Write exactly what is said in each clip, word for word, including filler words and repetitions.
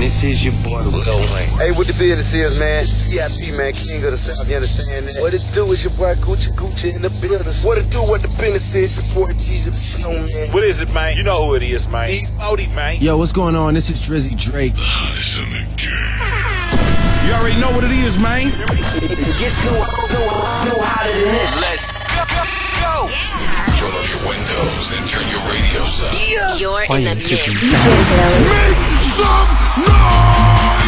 this is your boy Lil Wayne. Hey, what the business is, man? T I P, man, king of the South, you understand that? What it do is your boy Gucci Gucci in the building. What it do, what the business is, your boy Jesus the Snowman. What is it, man? You know who it is, man. E forty, man. Yo, what's going on? This is Drizzy Drake. The hottest in the game. You already know what it is, man. It gets no, no, no hotter than this. Let's go, go, go. Yeah. Turn off your windows and turn your radios up. Yeah. You're in the mix. Make some noise!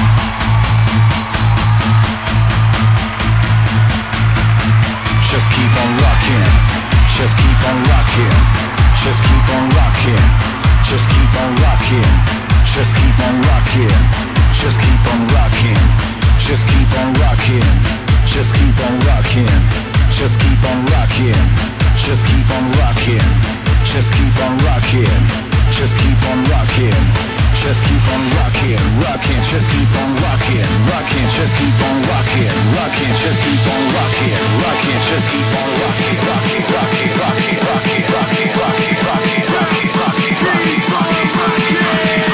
Just keep on rocking. Just keep on rocking. Just keep on rocking. Just keep on rocking. Just keep on rocking. Just keep on rocking. Just keep on rocking. Just keep on rocking. Just keep on rocking. Just keep on rocking. Just keep on rocking. Just keep on rocking. Just keep on rocking. Rocking. Just keep on rocking. Rocking. Just keep on rocking. Rocking. Just keep on rocking. Rocking. Just keep on rocking. Rocking. Rocking. Rocking. Rocking. Rocking. Rocking. Rocking. Rocking. Rocking. Rocking. Rocking. Rocking.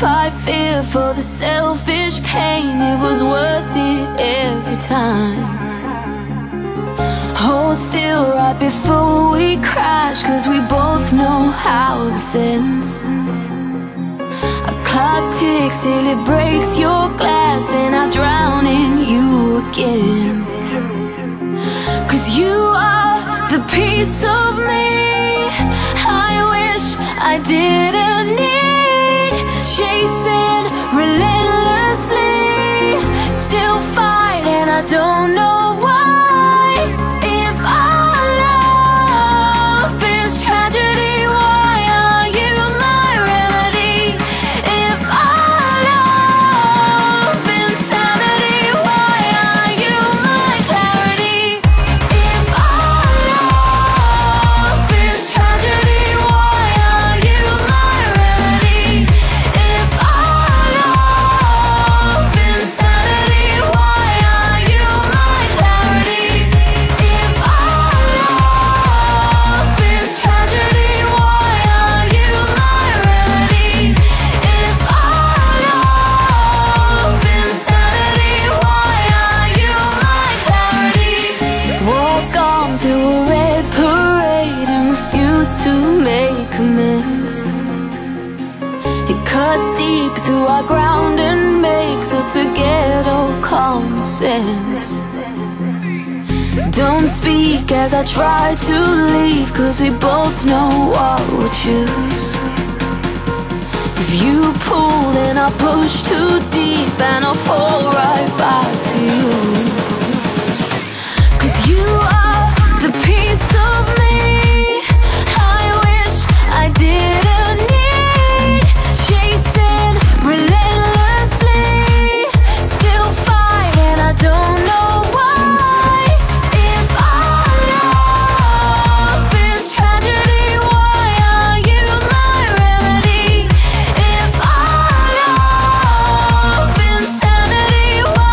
fight fear for the selfish pain, it was worth it every time. Hold still right before we crash, cause we both know how this ends. A clock ticks till it breaks your glass, and I drown in you again. Cause you are the piece of me I wish I didn't need. Chasing relentlessly, still fight and I don't know why. If our love is tragedy, why are you my remedy? If our love insanity, why are you my clarity? If our love is tragedy, why are you my remedy? If our love insanity, why are you my clarity? If our love is tragedy, why are you my remedy? If our love insanity, why are you my clarity? Walk on through a red parade and refuse to make amends. It cuts deep through our ground and makes us forget all common sense. Don't speak as I try to leave, cause we both know what we'll choose. If you pull, then I'll push too deep and I'll fall right back to you. Cause you are the piece of me I wish I didn't need. Chasing relentlessly, still fight and I don't know why. If our love is tragedy, why are you my remedy? If our love insanity, why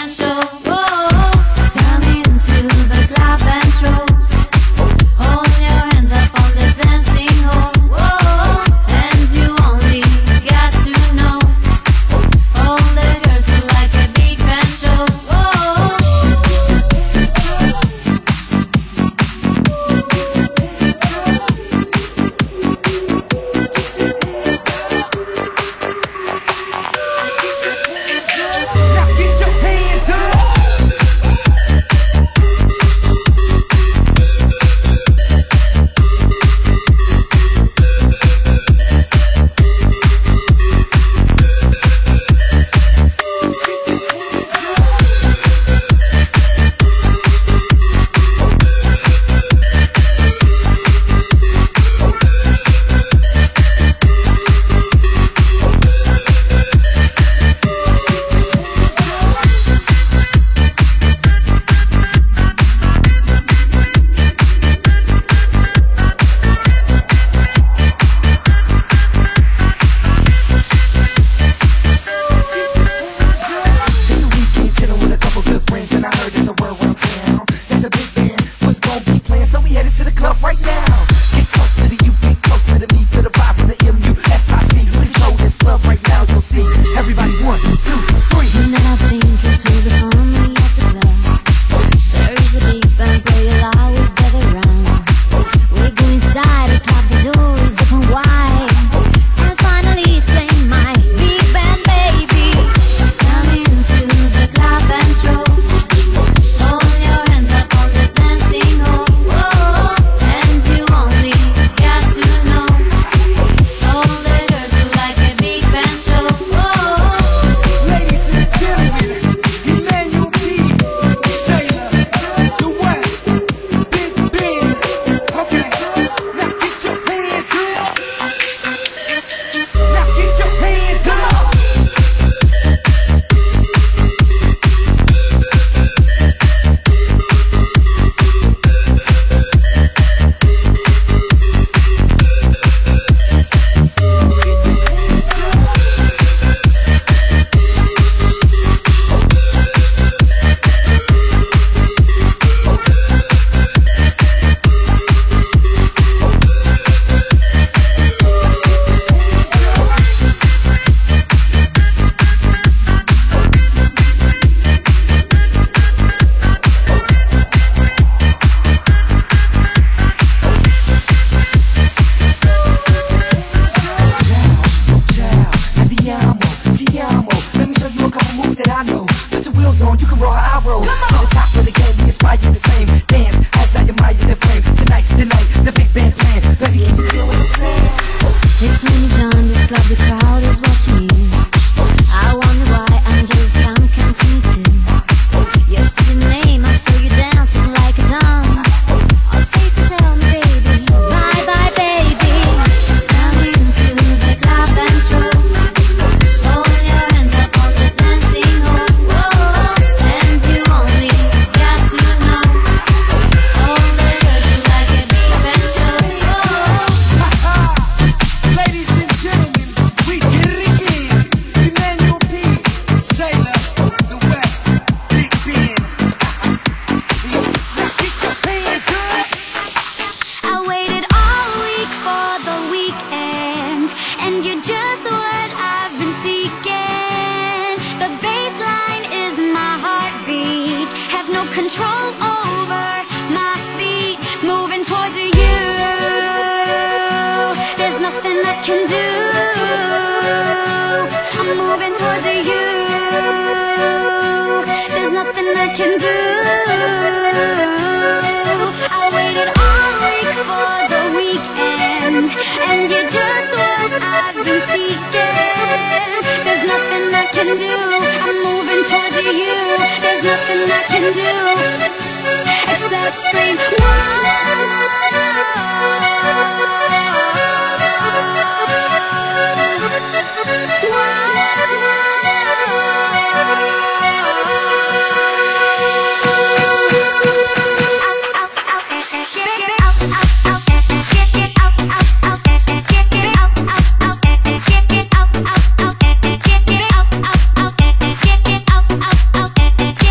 Get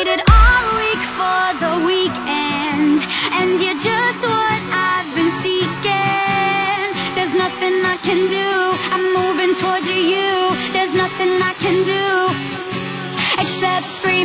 waited all week for the weekend, and you're just what I've been seeking. There's nothing I can do, I'm moving towards you. There's nothing I can do except scream,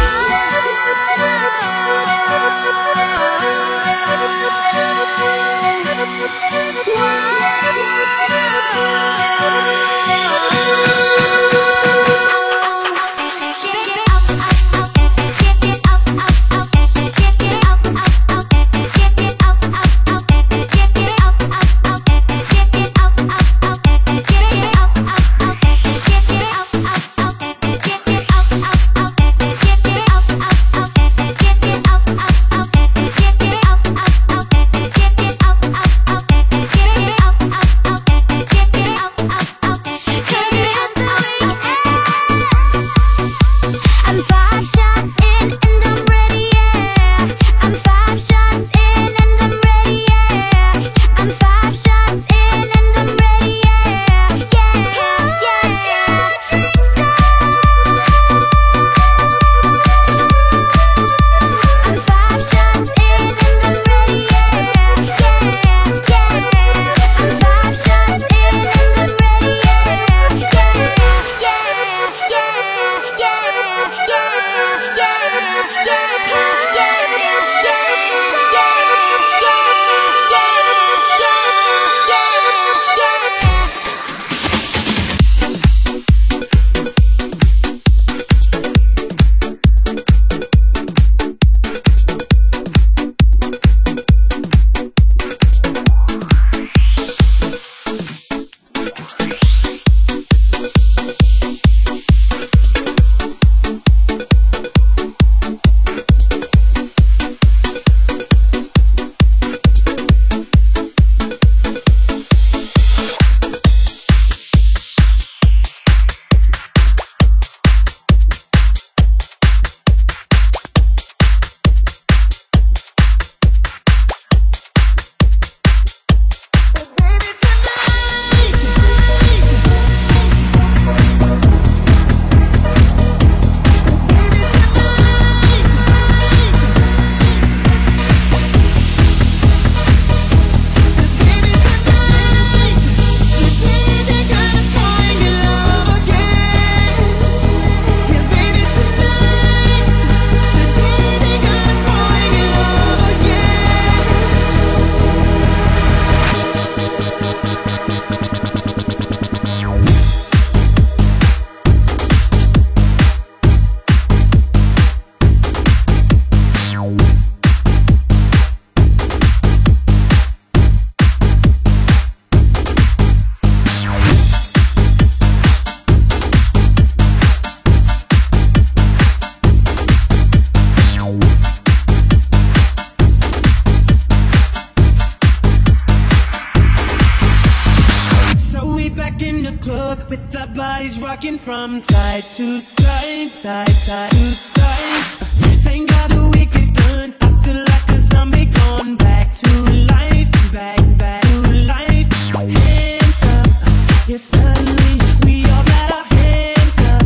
rocking from side to side, side, side to side. Thank God the week is done. I feel like a zombie gone back to life, back, back to life. Hands up, yeah, suddenly we all got our hands up.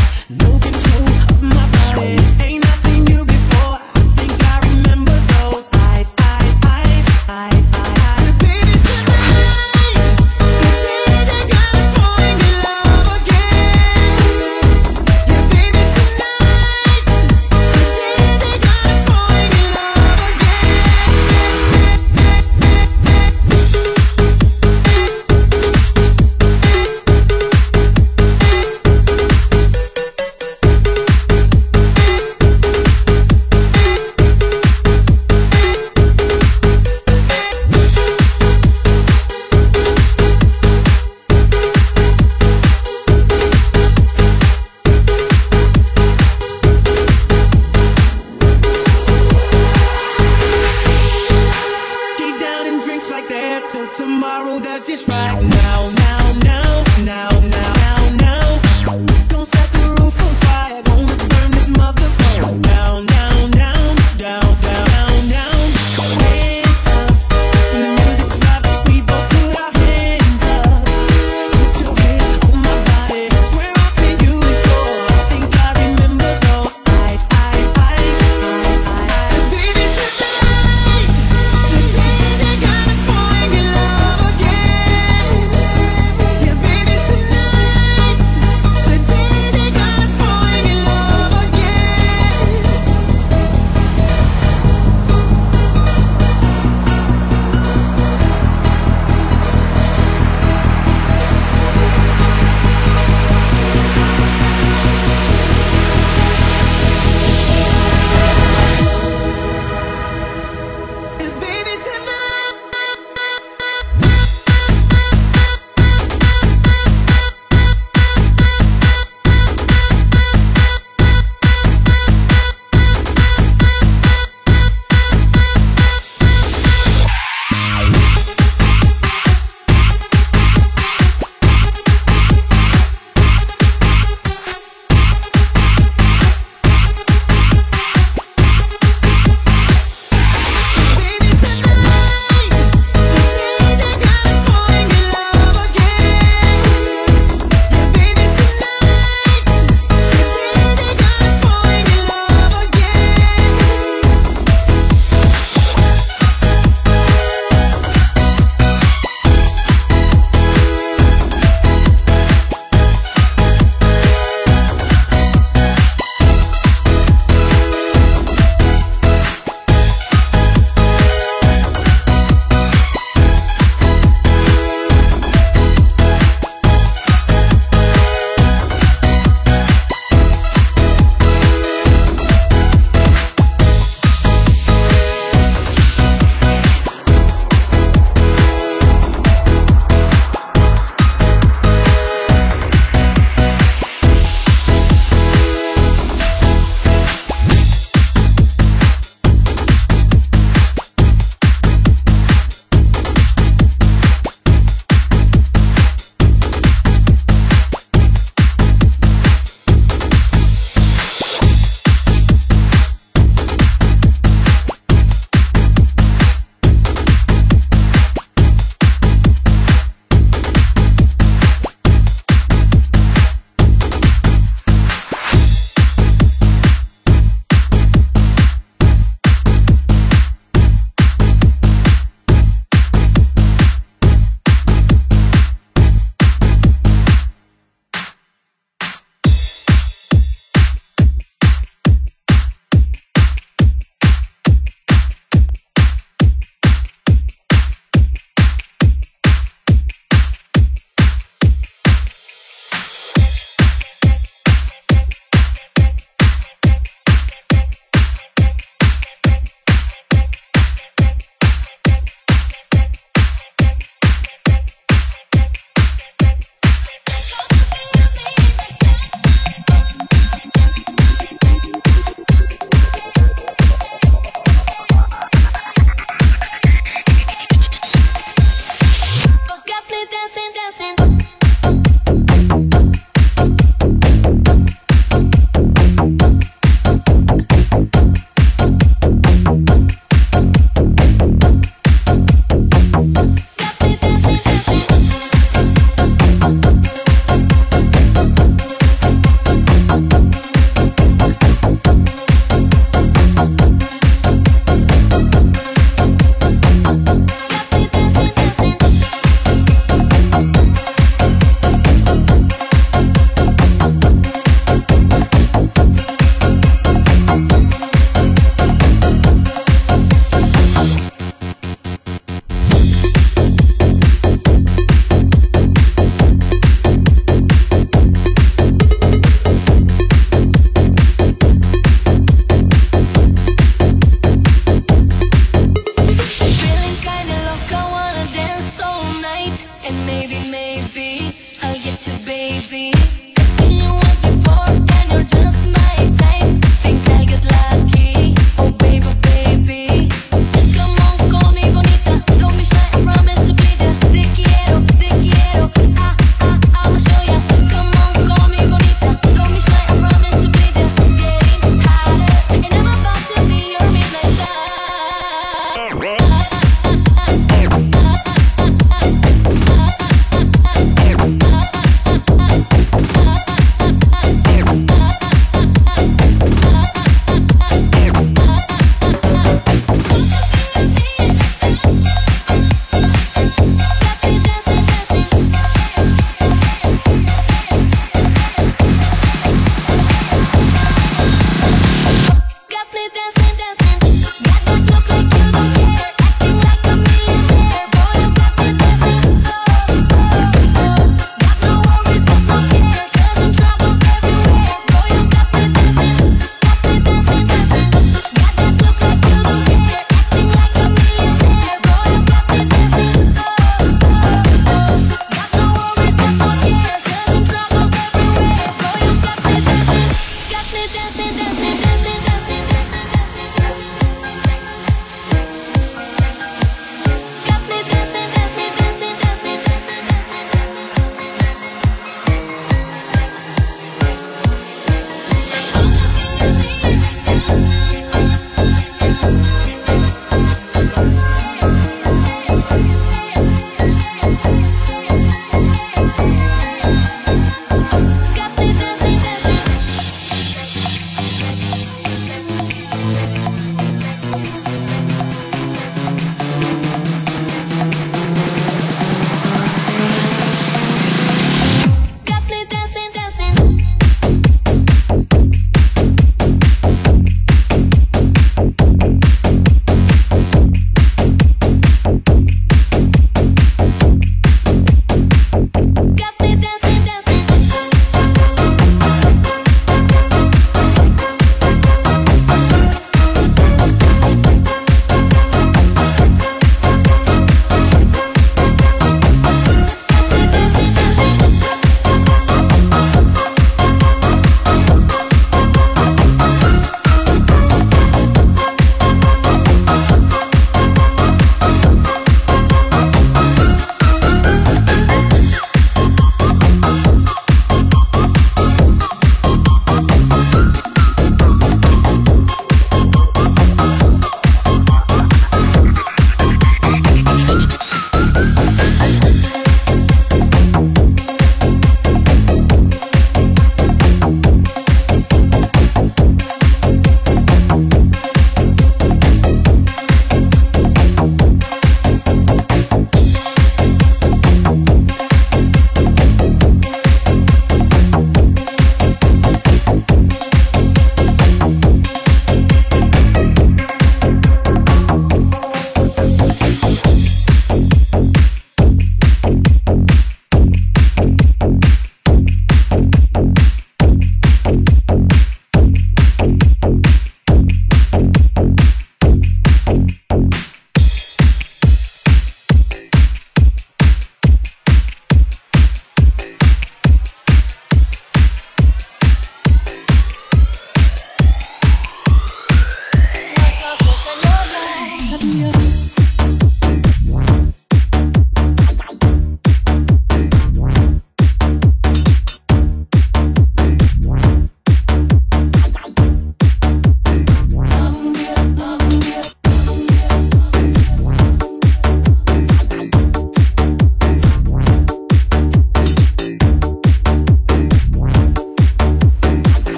No control of my body. Ain't I seen you before? I think I remember those eyes, eyes, eyes, eyes, eyes. Baby, tonight, the day that got us falling in love again. Yeah, baby, tonight, the day that got us falling in love again.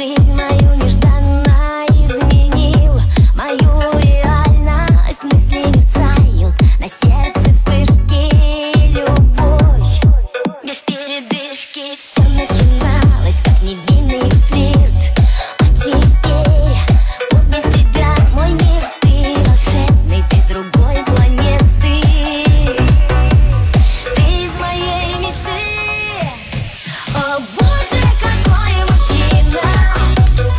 жизнь мою нежданно изменил. Мою реальность мысли мерцают, на сердце вспышки, любовь без передышки. Все начиналось как невинный флирт, а теперь пусть без тебя мой мир. Ты волшебный, ты с другой планеты, ты из моей мечты. О боже, какой мужчина!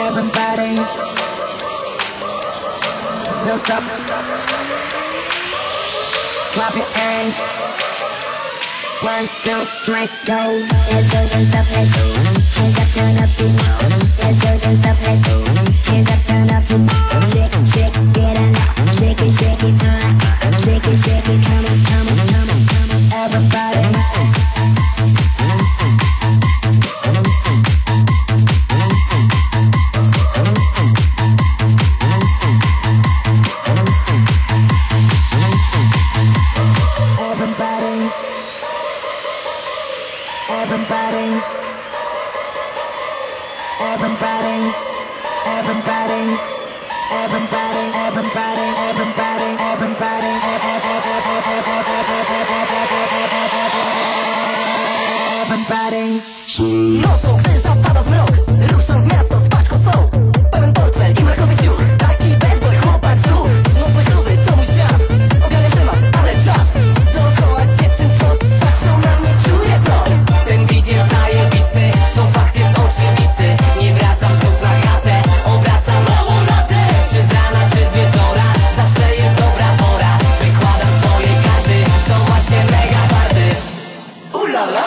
Everybody, don't stop. Clap your hands. One, two, three, go. Let's go, don't stop, let's go. Hands up, turn up to. Let's go, don't stop, let's go. Hands up, turn up to. Shake it, shake it, get it up. Shake it, shake it, uh. Shake it, shake it, come on, come on, come on, come on. Everybody. Everybody, everybody, everybody, everybody, everybody, everybody, everybody, everybody. Nocą, gdy zapada zmrok, ruszam w miasto z paczką swą. Pełen portfel i mrokowy ciuch, taki bad boy, chłopak z ruch. Nocne kluby to mój świat, ogarniam temat, ale czas. Dookoła dziewczyn stąd, patrzą na mnie, czuję to. Ten beat jest zajebisty, to fakt jest oczywisty. Nie wracam znów na chatę, obracam nową latę. Czy z rana, czy z wieczora, zawsze jest dobra pora. Wykładam swoje karty, to właśnie mega warty. Ulala!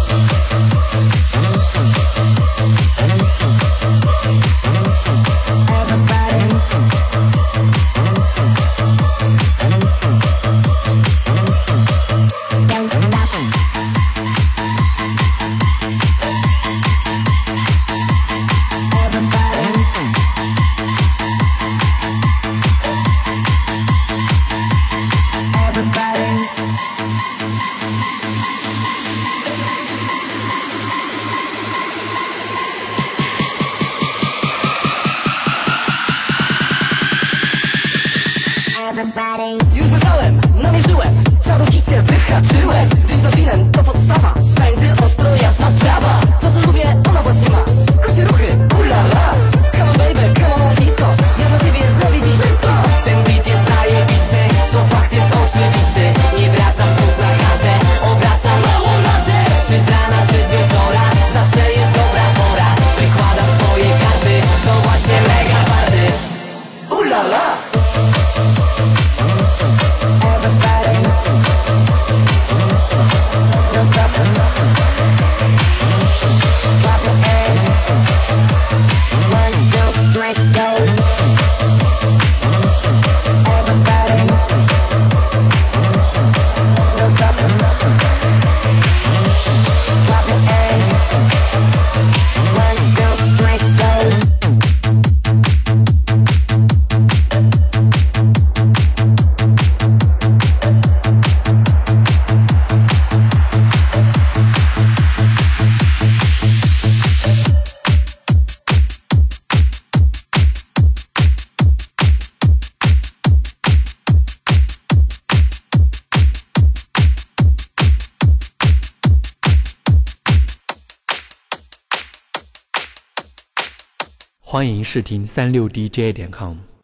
Już wybrałem, namierzyłem, czarnokicie wyhaczyłem. Dzień za winem to podstawa, będzie ostro jasna sprawa. To co lubię, ona właśnie ma, kocie ruchy, ulala. Come on baby, come on disco, ja dla ciebie zrobię dziś wszystko. Ten beat jest zajebisty, to fakt jest oczywisty. Nie wracam znów na chatę, obracam nową latę. Czy z rana, czy z wieczora, zawsze jest dobra pora. Wykładam swoje karty, to właśnie mega warty. Ulala! 欢迎试听三六D J 点 com。